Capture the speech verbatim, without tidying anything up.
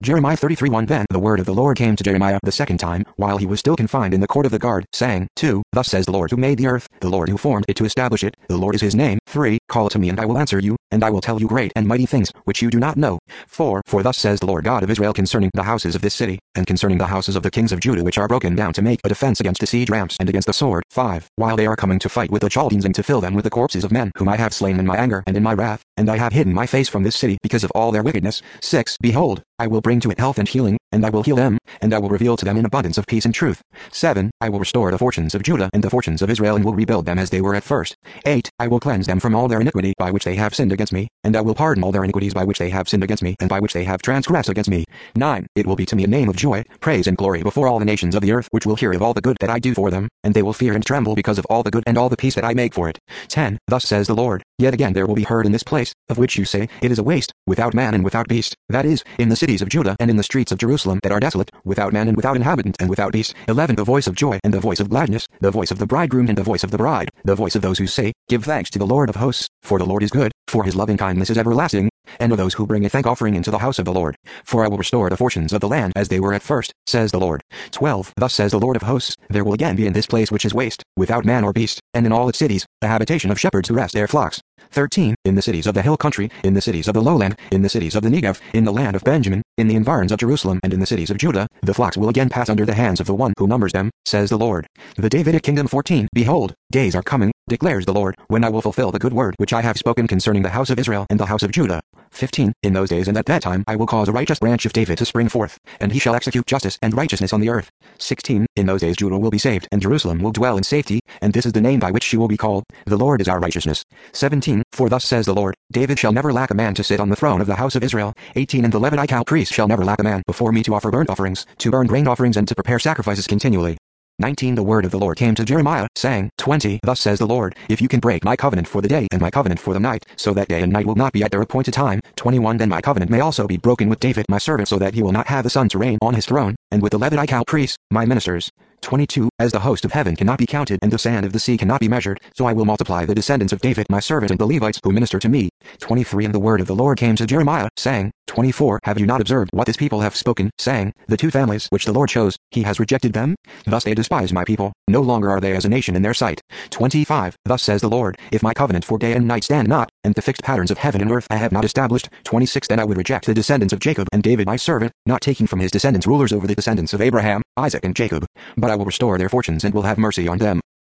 Jeremiah thirty-three one Then the word of the Lord came to Jeremiah the second time, while he was still confined in the court of the guard, saying, two. Thus says the Lord who made the earth, the Lord who formed it to establish it, the Lord is his name. three. Call to me and I will answer you, and I will tell you great and mighty things, which you do not know. four. For thus says the Lord God of Israel concerning the houses of this city, and concerning the houses of the kings of Judah which are broken down to make a defense against the siege ramps and against the sword. five. While they are coming to fight with the Chaldeans and to fill them with the corpses of men whom I have slain in my anger and in my wrath, and I have hidden my face from this city because of all their wickedness. six. Behold, I will bring to it health and healing, and I will heal them, and I will reveal to them in abundance of peace and truth. seven. I will restore the fortunes of Judah and the fortunes of Israel and will rebuild them as they were at first. eight. I will cleanse them from all their iniquity by which they have sinned against me, and I will pardon all their iniquities by which they have sinned against me and by which they have transgressed against me. nine. It will be to me a name of joy, praise and glory before all the nations of the earth, which will hear of all the good that I do for them, and they will fear and tremble because of all the good and all the peace that I make for it. ten. Thus says the Lord, yet again there will be heard in this place, of which you say, it is a waste, without man and without beast, that is, in the cities of Judah and in the streets of Jerusalem that are desolate, without man and without inhabitant and without beast. eleven. The voice of joy and the voice of gladness, the voice of the bridegroom and the voice of the bride, the voice of those who say, give thanks to the Lord of hosts, for the Lord is good, for his loving kindness is everlasting, and of those who bring a thank offering into the house of the Lord. For I will restore the fortunes of the land as they were at first, says the Lord. twelve. Thus says the Lord of hosts, there will again be in this place which is waste, without man or beast, and in all its cities, a habitation of shepherds who rest their flocks. thirteen. In the cities of the hill country, in the cities of the lowland, in the cities of the Negev, in the land of Benjamin, in the environs of Jerusalem and in the cities of Judah, the flocks will again pass under the hands of the one who numbers them, says the Lord. The Davidic kingdom. fourteen. Behold, days are coming, declares the Lord, when I will fulfill the good word which I have spoken concerning the house of Israel and the house of Judah. fifteen. In those days and at that time I will cause a righteous branch of David to spring forth, and he shall execute justice and righteousness on the earth. sixteen. In those days Judah will be saved, and Jerusalem will dwell in safety, and this is the name by which she will be called, the Lord is our righteousness. seventeen. For thus says the Lord, David shall never lack a man to sit on the throne of the house of Israel. eighteen. And the Levite priest shall never lack a man before me to offer burnt offerings, to burn grain offerings and to prepare sacrifices continually. nineteen. The word of the Lord came to Jeremiah, saying, twenty. Thus says the Lord, if you can break my covenant for the day and my covenant for the night, so that day and night will not be at their appointed time. twenty-one. Then my covenant may also be broken with David my servant, so that he will not have a son to reign on his throne, and with the Levite priests, my ministers. twenty-two. As the host of heaven cannot be counted and the sand of the sea cannot be measured, so I will multiply the descendants of David my servant and the Levites who minister to me. twenty-three. And the word of the Lord came to Jeremiah, saying, twenty-four. Have you not observed what this people have spoken, saying, the two families which the Lord chose, he has rejected them? Thus they despise my people, no longer are they as a nation in their sight. twenty-five. Thus says the Lord, if my covenant for day and night stand not, and the fixed patterns of heaven and earth I have not established. twenty-six. Then I would reject the descendants of Jacob and David my servant, not taking from his descendants rulers over the descendants of Abraham, Isaac and Jacob. But I will restore their fortunes and will have mercy on them.